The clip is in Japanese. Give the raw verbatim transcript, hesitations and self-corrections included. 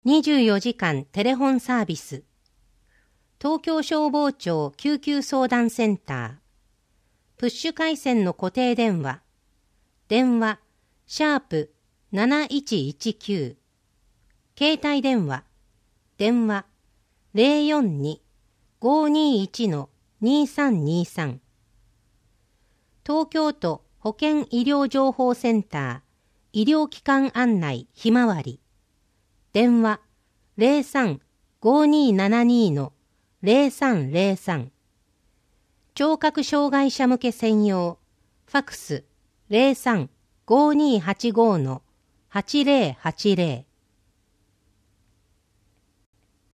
にじゅうよじかんテレホンサービス。東京消防庁救急相談センター。プッシュ回線の固定電話。電話、シャープなないちいちきゅう。携帯電話。電話、ゼロよんに ごーにーいち にーさんにーさん。東京都保健医療情報センター。医療機関案内ひまわり。電話 ゼロさん ごーにーななにー ゼロさんゼロさん。聴覚障害者向け専用。ファクス ゼロさん ごーにーはちごー はちゼロはちゼロ。